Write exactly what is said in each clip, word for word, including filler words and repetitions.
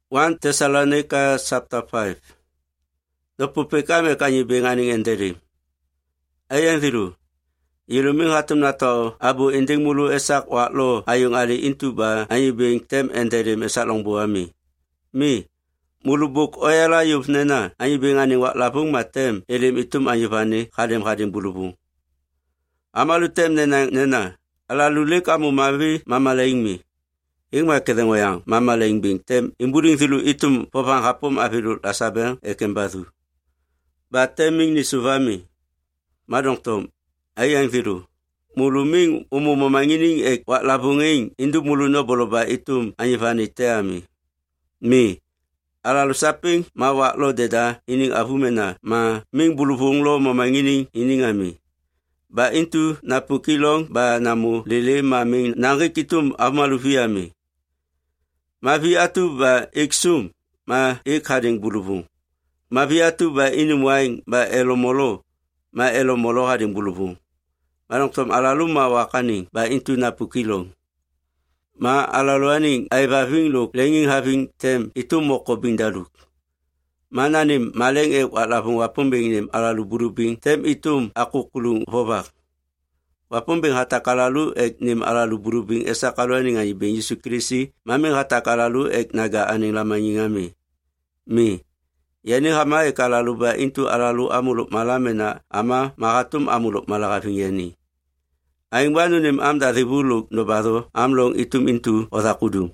First Thessalonica chapter five. Dopupekame kanyi benganing enderim. Ayang thiru. Iluming hatum nato abu ending mulu esak waklo ayung ali intuba anyi beng tem enderim esak long buami. Mi. Mulu buk oyala yuf nena anyi benganing wak labung matem elim itum anyi vani khadem khadem bulubung. Amalu tem nena nena. Alalule kamu mavi mamalaing mi. Ingma kedengoyang mamalaing bing tem imburing thilu itum popang hapum afilu lasabeng ekembatu. Bateming ni suvami. Madong tom. Ayang thiru. Muluming umu memangining ek wak labunging indu mulu no boloba itum anyivani teami. Mi. Alalu saping ma wak lo deda ining avumena ma ming bulubung lo memangining ining ami. Ba intu napu kilong ba namu lele ma ming nangik itum amaluviami. Ma vi atu ba iksum ma ikhading bulubung. Mabiatu ba inum waing ba elomolo, ma elomolo hading bulubung. Manong tom alalu ma wakaning ba intu napu kilong. Ma alaluaning ay baving luk lenging having tem itu moko bingdaluk. Mananim maleng e walapung wapumbing nim alalu burubing tem itum aku kulung hobak. Wapumbing hata kalalu ek nim alalu burubing esa kaluaning ay bing Yesu Kristi, maming hata kalalu ek naga aning lamanyingami. Mi. Yani hama e kalalu ba intu alalu amuluk malamena ama makatum amuluk malakafing yani. Aing banu nim am dari buluk no bado amlong itum intu otakudum.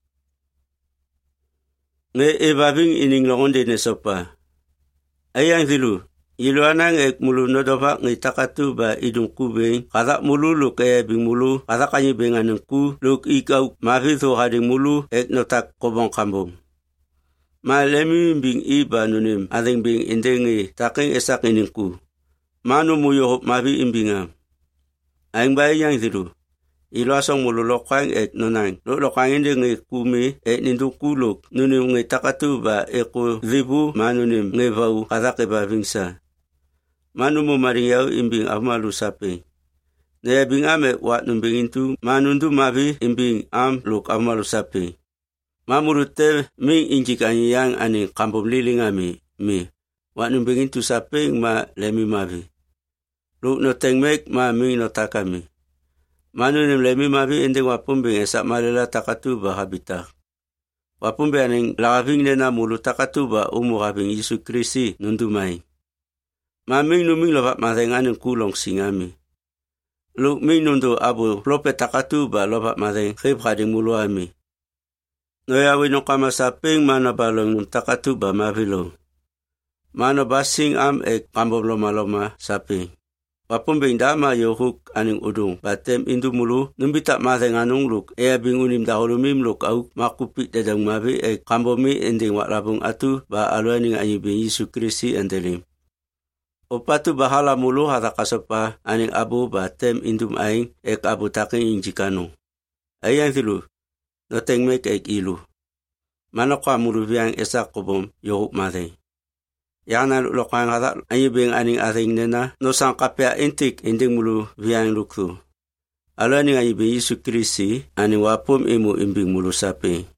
Nge e babing ining longonde ne sopa. Ayang thilu, iluanang ek mulu nodobak nge takatu ba idung kubeng, katak mulu luk e bing mulu, katak kanyi benganeng ku, luk ikau mafitho hading mulu ek notak kobong kambong. Ma lemi bing iba nunim ading bing indengi taking esak iningku. Manu muyo mabi imbingam. Aing bay yang thiru. Ilo asong mulu lokwang ek nonang. Lo lokwang indengi kumi ek nindu kuluk. Nunim ngi takatu ba eku ribu manunim ngi vau katak eba bingsa. Manu mu maringyau imbing amalu saping. Naya bing ame wat numbing intu manundu mabi imbing am luk amalu saping. Mamurute ming injik anyang ani kampung liling ami mi. Wak numbingin tu saping ma lemi mavi. Luk no tengmek ma ming no takami. Manu nim lemi mavi ending wapumbing esak malela takatu ba habitak. Wapumbing aning lakaving nena mulu takatu ba umu habing Yesu Kristi nundumai. Ma ming numing lopak mateng aning kulong singami. Luk ming nundu abu lope takatu ba lopak mateng khib khading mulu ami. Noya wino kama saping mana balong nung takatu ba mavilong. Mana basing am ek kambob loma-loma saping. Wapumbing dama yohuk aning udung. Batem indu mulu numbitak mateng anung luk. Ea bing unim dahulumim luk au makupik dadang mavi ek kambomi ending wak labung atu ba aluaning anyi bing Yesu Kristi endelim. Opatu bahala mulu hata kasopa aning abu batem indum aing ek abu taking injikanu. Ayang thilu. No tengmek ek ilu. Manokwa murubiang esak kobom yohuk mateng. Yana lokang hatak anyibing aning ating nena no sang kapya intik inding mulu biang luktu. Alo aning anyibing Yesu Kristi aning wapum imu imbing mulu saping.